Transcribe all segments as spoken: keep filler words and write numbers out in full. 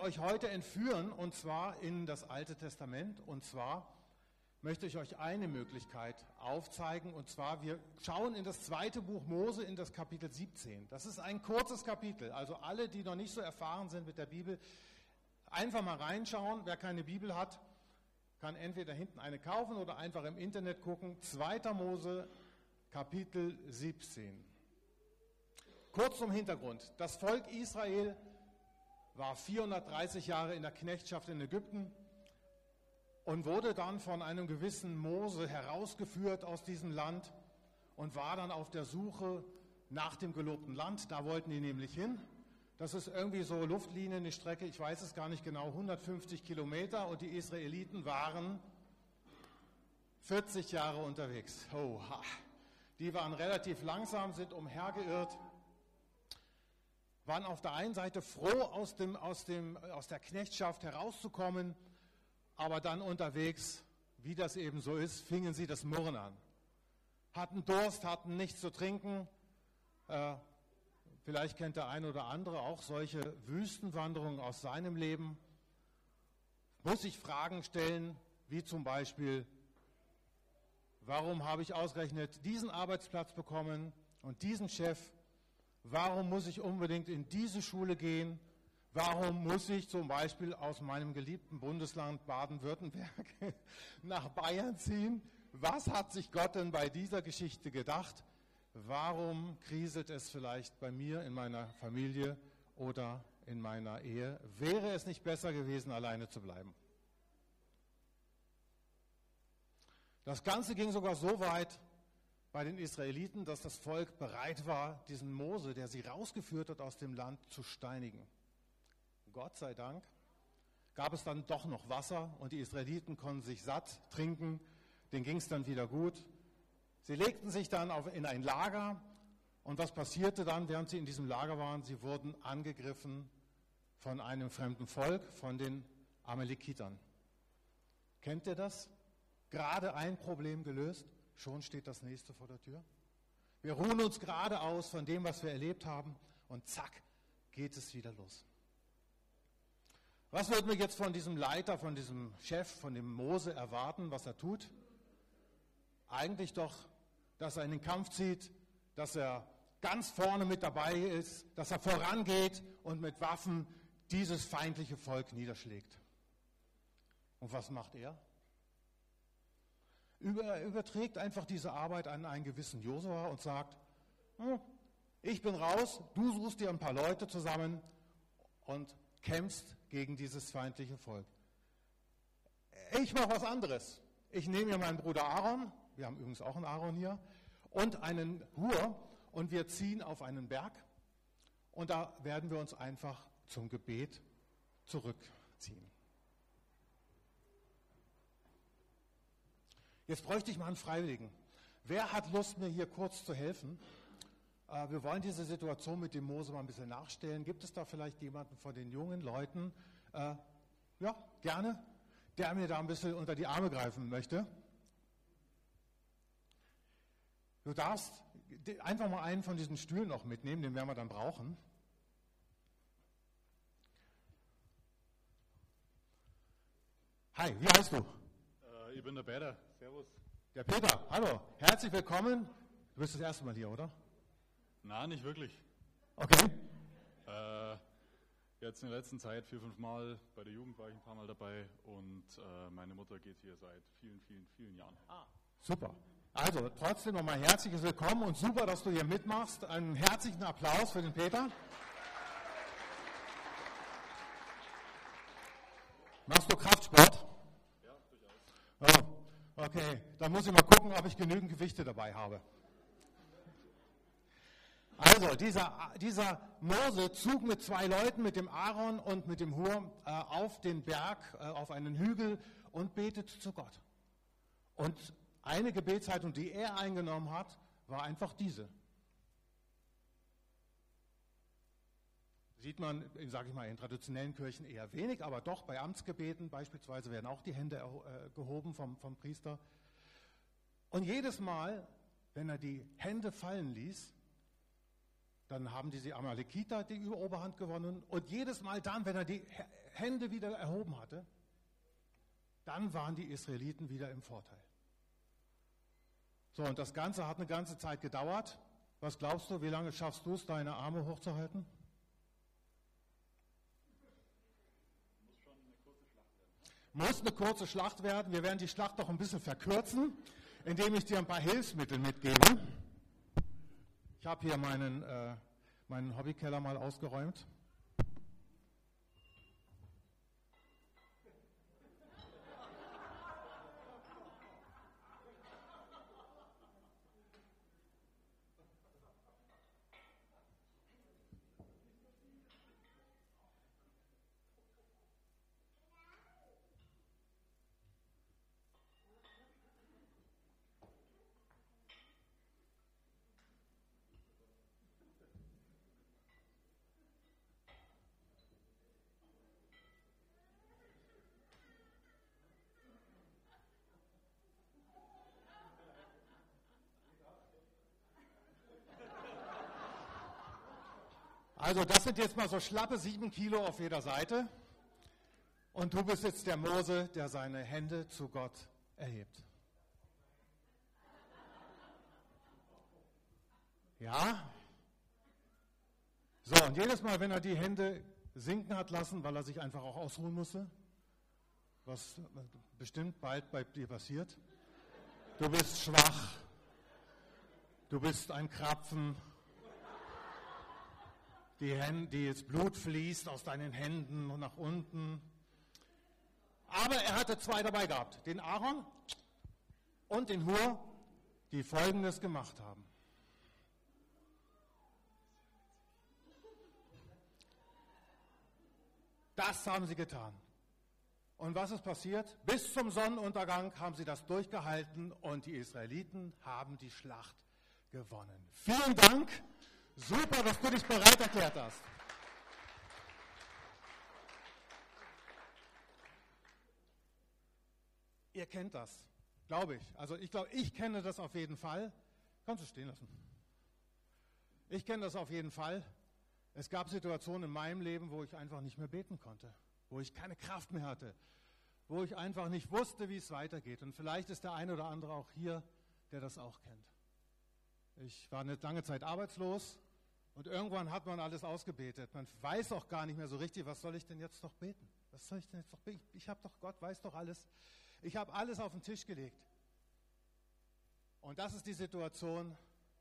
euch heute entführen, und zwar in das Alte Testament. Und zwar möchte ich euch eine Möglichkeit aufzeigen. Und zwar, wir schauen in das zweite Buch Mose, in das Kapitel siebzehn. Das ist ein kurzes Kapitel. Also alle, die noch nicht so erfahren sind mit der Bibel, einfach mal reinschauen. Wer keine Bibel hat, kann entweder hinten eine kaufen oder einfach im Internet gucken. zweiter Mose, Kapitel siebzehn. Kurz zum Hintergrund. Das Volk Israel war vierhundertdreißig Jahre in der Knechtschaft in Ägypten und wurde dann von einem gewissen Mose herausgeführt aus diesem Land und war dann auf der Suche nach dem gelobten Land. Da wollten die nämlich hin. Das ist irgendwie so Luftlinie, eine Strecke, ich weiß es gar nicht genau, hundertfünfzig Kilometer, und die Israeliten waren vierzig Jahre unterwegs. Oha. Die waren relativ langsam, sind umhergeirrt, waren auf der einen Seite froh, aus, dem, aus, dem, aus der Knechtschaft herauszukommen, aber dann unterwegs, wie das eben so ist, fingen sie das Murren an. Hatten Durst, hatten nichts zu trinken. Äh, vielleicht kennt der eine oder andere auch solche Wüstenwanderungen aus seinem Leben. Muss sich Fragen stellen, wie zum Beispiel, warum habe ich ausgerechnet diesen Arbeitsplatz bekommen und diesen Chef? Warum muss ich unbedingt in diese Schule gehen? Warum muss ich zum Beispiel aus meinem geliebten Bundesland Baden-Württemberg nach Bayern ziehen? Was hat sich Gott denn bei dieser Geschichte gedacht? Warum kriselt es vielleicht bei mir in meiner Familie oder in meiner Ehe? Wäre es nicht besser gewesen, alleine zu bleiben? Das Ganze ging sogar so weit bei den Israeliten, dass das Volk bereit war, diesen Mose, der sie rausgeführt hat aus dem Land, zu steinigen. Gott sei Dank gab es dann doch noch Wasser und die Israeliten konnten sich satt trinken, denen ging es dann wieder gut. Sie legten sich dann auf, in ein Lager, und was passierte dann, während sie in diesem Lager waren? Sie wurden angegriffen von einem fremden Volk, von den Amalekitern. Kennt ihr das? Gerade ein Problem gelöst, schon steht das nächste vor der Tür. Wir ruhen uns gerade aus von dem, was wir erlebt haben, und zack, geht es wieder los. Was würden wir jetzt von diesem Leiter, von diesem Chef, von dem Mose erwarten, was er tut? Eigentlich doch, dass er in den Kampf zieht, dass er ganz vorne mit dabei ist, dass er vorangeht und mit Waffen dieses feindliche Volk niederschlägt. Und was macht er? Er überträgt einfach diese Arbeit an einen gewissen Josua und sagt, ich bin raus, du suchst dir ein paar Leute zusammen und kämpfst gegen dieses feindliche Volk. Ich mache was anderes. Ich nehme mir meinen Bruder Aaron, wir haben übrigens auch einen Aaron hier, und einen Hur, und wir ziehen auf einen Berg, und da werden wir uns einfach zum Gebet zurückziehen. Jetzt bräuchte ich mal einen Freiwilligen. Wer hat Lust, mir hier kurz zu helfen? Äh, wir wollen diese Situation mit dem Mose mal ein bisschen nachstellen. Gibt es da vielleicht jemanden von den jungen Leuten, äh, ja, gerne, der mir da ein bisschen unter die Arme greifen möchte? Du darfst einfach mal einen von diesen Stühlen noch mitnehmen, den werden wir dann brauchen. Hi, wie heißt du? Äh, ich bin der Peter. Servus. Der Peter, hallo, herzlich willkommen. Du bist das erste Mal hier, oder? Nein, nicht wirklich. Okay. Äh, jetzt in der letzten Zeit vier, fünf Mal, bei der Jugend war ich ein paar Mal dabei, und äh, meine Mutter geht hier seit vielen, vielen, vielen Jahren. Ah, super. Also trotzdem nochmal herzliches Willkommen und super, dass du hier mitmachst. Einen herzlichen Applaus für den Peter. Machst du Kraftsport? Ja, durchaus. Oh, okay, dann muss ich mal gucken, ob ich genügend Gewichte dabei habe. Also, dieser, dieser Mose zog mit zwei Leuten, mit dem Aaron und mit dem Hur, äh, auf den Berg, äh, auf einen Hügel und betete zu Gott. Und eine Gebetshaltung, die er eingenommen hat, war einfach diese. Sieht man, sage ich mal, in traditionellen Kirchen eher wenig, aber doch bei Amtsgebeten beispielsweise werden auch die Hände äh, gehoben vom, vom Priester. Und jedes Mal, wenn er die Hände fallen ließ, dann haben diese Amalekiter die Oberhand gewonnen. Und jedes Mal dann, wenn er die Hände wieder erhoben hatte, dann waren die Israeliten wieder im Vorteil. So, und das Ganze hat eine ganze Zeit gedauert. Was glaubst du, wie lange schaffst du es, deine Arme hochzuhalten? Muss eine kurze Schlacht werden. Wir werden die Schlacht doch ein bisschen verkürzen, indem ich dir ein paar Hilfsmittel mitgebe. Ich habe hier meinen, äh, meinen Hobbykeller mal ausgeräumt. Also das sind jetzt mal so schlappe sieben Kilo auf jeder Seite. Und du bist jetzt der Mose, der seine Hände zu Gott erhebt. Ja? So, und jedes Mal, wenn er die Hände sinken hat lassen, weil er sich einfach auch ausruhen musste, was bestimmt bald bei dir passiert, du bist schwach, du bist ein Krapfen, die Hände, die das Blut fließt aus deinen Händen und nach unten. Aber er hatte zwei dabei gehabt, den Aaron und den Hur, die Folgendes gemacht haben. Das haben sie getan. Und was ist passiert? Bis zum Sonnenuntergang haben sie das durchgehalten und die Israeliten haben die Schlacht gewonnen. Vielen Dank. Super, dass du dich bereit erklärt hast. Ihr kennt das, glaube ich. Also ich glaube, ich kenne das auf jeden Fall. Kannst du stehen lassen. Ich kenne das auf jeden Fall. Es gab Situationen in meinem Leben, wo ich einfach nicht mehr beten konnte, wo ich keine Kraft mehr hatte, wo ich einfach nicht wusste, wie es weitergeht. Und vielleicht ist der eine oder andere auch hier, der das auch kennt. Ich war eine lange Zeit arbeitslos. Und irgendwann hat man alles ausgebetet. Man weiß auch gar nicht mehr so richtig, was soll ich denn jetzt noch beten? Was soll ich denn jetzt noch beten? Ich habe doch, Gott weiß doch alles. Ich habe alles auf den Tisch gelegt. Und das ist die Situation,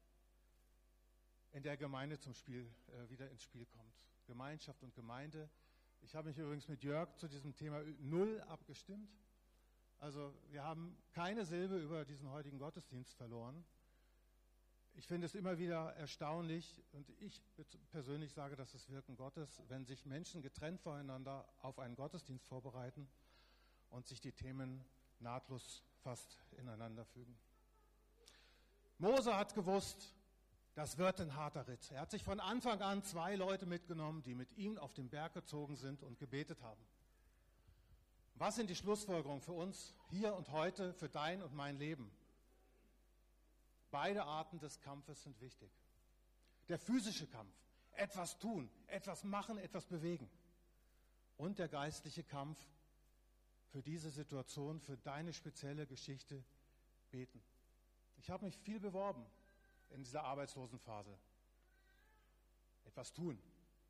in der Gemeinde zum Spiel, äh, wieder ins Spiel kommt. Gemeinschaft und Gemeinde. Ich habe mich übrigens mit Jörg zu diesem Thema null abgestimmt. Also wir haben keine Silbe über diesen heutigen Gottesdienst verloren. Ich finde es immer wieder erstaunlich und ich persönlich sage, das ist Wirken Gottes, wenn sich Menschen getrennt voneinander auf einen Gottesdienst vorbereiten und sich die Themen nahtlos fast ineinander fügen. Mose hat gewusst, das wird ein harter Ritt. Er hat sich von Anfang an zwei Leute mitgenommen, die mit ihm auf den Berg gezogen sind und gebetet haben. Was sind die Schlussfolgerungen für uns hier und heute, für dein und mein Leben? Beide Arten des Kampfes sind wichtig. Der physische Kampf, etwas tun, etwas machen, etwas bewegen. Und der geistliche Kampf für diese Situation, für deine spezielle Geschichte beten. Ich habe mich viel beworben in dieser Arbeitslosenphase. Etwas tun.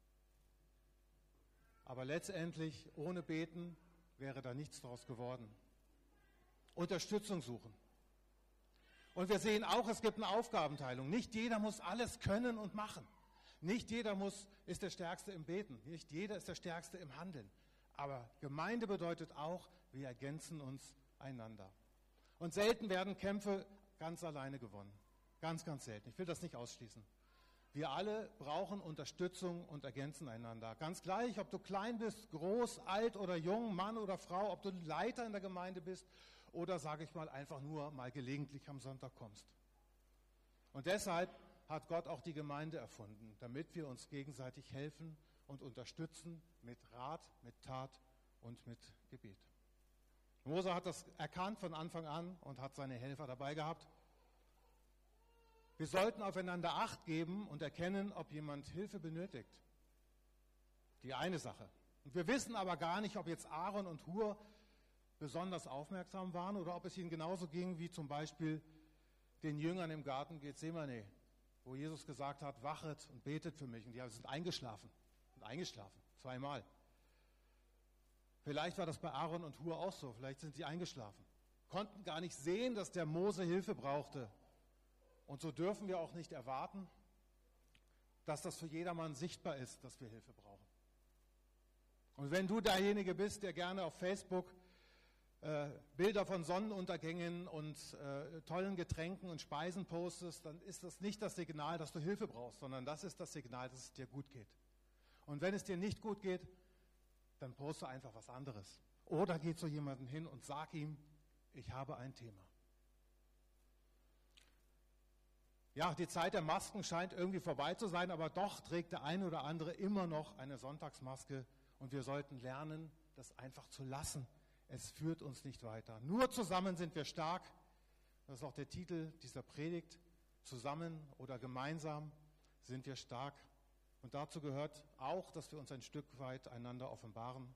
Aber letztendlich, ohne Beten, wäre da nichts draus geworden. Unterstützung suchen. Und wir sehen auch, es gibt eine Aufgabenteilung. Nicht jeder muss alles können und machen. Nicht jeder muss, ist der Stärkste im Beten. Nicht jeder ist der Stärkste im Handeln. Aber Gemeinde bedeutet auch, wir ergänzen uns einander. Und selten werden Kämpfe ganz alleine gewonnen. Ganz, ganz selten. Ich will das nicht ausschließen. Wir alle brauchen Unterstützung und ergänzen einander. Ganz gleich, ob du klein bist, groß, alt oder jung, Mann oder Frau, ob du Leiter in der Gemeinde bist oder, sage ich mal, einfach nur mal gelegentlich am Sonntag kommst. Und deshalb hat Gott auch die Gemeinde erfunden, damit wir uns gegenseitig helfen und unterstützen mit Rat, mit Tat und mit Gebet. Mose hat das erkannt von Anfang an und hat seine Helfer dabei gehabt. Wir sollten aufeinander Acht geben und erkennen, ob jemand Hilfe benötigt. Die eine Sache. Und wir wissen aber gar nicht, ob jetzt Aaron und Hur besonders aufmerksam waren oder ob es ihnen genauso ging wie zum Beispiel den Jüngern im Garten Gethsemane, wo Jesus gesagt hat, wachet und betet für mich. Und die sind eingeschlafen und eingeschlafen, zweimal. Vielleicht war das bei Aaron und Hur auch so, vielleicht sind sie eingeschlafen, konnten gar nicht sehen, dass der Mose Hilfe brauchte. Und so dürfen wir auch nicht erwarten, dass das für jedermann sichtbar ist, dass wir Hilfe brauchen. Und wenn du derjenige bist, der gerne auf Facebook äh, Bilder von Sonnenuntergängen und äh, tollen Getränken und Speisen postest, dann ist das nicht das Signal, dass du Hilfe brauchst, sondern das ist das Signal, dass es dir gut geht. Und wenn es dir nicht gut geht, dann poste einfach was anderes. Oder geh zu jemandem hin und sag ihm, ich habe ein Thema. Ja, die Zeit der Masken scheint irgendwie vorbei zu sein, aber doch trägt der eine oder andere immer noch eine Sonntagsmaske und wir sollten lernen, das einfach zu lassen. Es führt uns nicht weiter. Nur zusammen sind wir stark. Das ist auch der Titel dieser Predigt. Zusammen oder gemeinsam sind wir stark. Und dazu gehört auch, dass wir uns ein Stück weit einander offenbaren.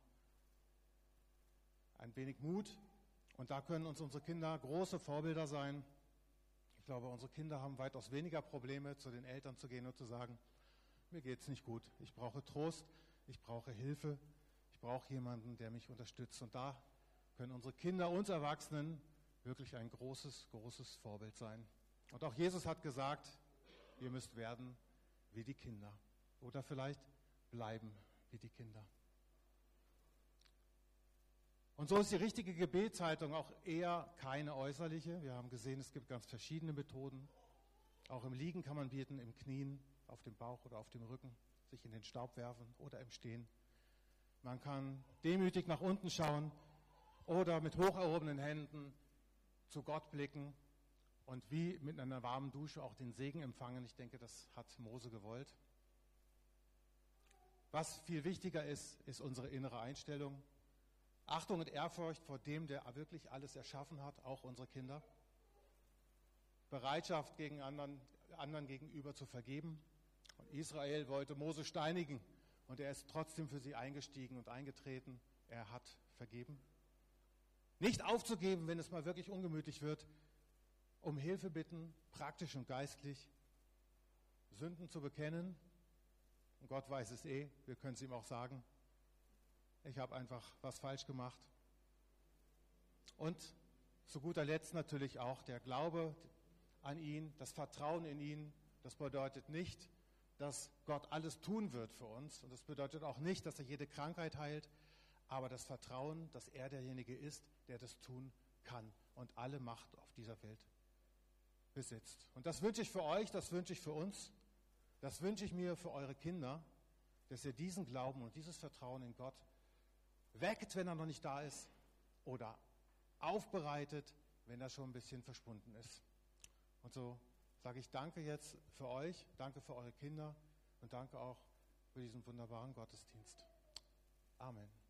Ein wenig Mut. Und da können uns unsere Kinder große Vorbilder sein. Ich glaube, unsere Kinder haben weitaus weniger Probleme, zu den Eltern zu gehen und zu sagen, mir geht es nicht gut, ich brauche Trost, ich brauche Hilfe, ich brauche jemanden, der mich unterstützt. Und da können unsere Kinder, uns Erwachsenen, wirklich ein großes, großes Vorbild sein. Und auch Jesus hat gesagt, ihr müsst werden wie die Kinder. Oder vielleicht bleiben wie die Kinder. Und so ist die richtige Gebetshaltung auch eher keine äußerliche. Wir haben gesehen, es gibt ganz verschiedene Methoden. Auch im Liegen kann man beten, im Knien, auf dem Bauch oder auf dem Rücken, sich in den Staub werfen oder im Stehen. Man kann demütig nach unten schauen oder mit hoch erhobenen Händen zu Gott blicken und wie mit einer warmen Dusche auch den Segen empfangen. Ich denke, das hat Mose gewollt. Was viel wichtiger ist, ist unsere innere Einstellung. Achtung und Ehrfurcht vor dem, der wirklich alles erschaffen hat, auch unsere Kinder. Bereitschaft gegen anderen, anderen gegenüber zu vergeben. Und Israel wollte Mose steinigen und er ist trotzdem für sie eingestiegen und eingetreten. Er hat vergeben. Nicht aufzugeben, wenn es mal wirklich ungemütlich wird. Um Hilfe bitten, praktisch und geistlich. Sünden zu bekennen. Und Gott weiß es eh, wir können es ihm auch sagen. Ich habe einfach was falsch gemacht. Und zu guter Letzt natürlich auch der Glaube an ihn, das Vertrauen in ihn. Das bedeutet nicht, dass Gott alles tun wird für uns. Und das bedeutet auch nicht, dass er jede Krankheit heilt. Aber das Vertrauen, dass er derjenige ist, der das tun kann und alle Macht auf dieser Welt besitzt. Und das wünsche ich für euch, das wünsche ich für uns, das wünsche ich mir für eure Kinder, dass ihr diesen Glauben und dieses Vertrauen in Gott weckt, wenn er noch nicht da ist, oder aufbereitet, wenn er schon ein bisschen verschwunden ist. Und so sage ich danke jetzt für euch, danke für eure Kinder und danke auch für diesen wunderbaren Gottesdienst. Amen.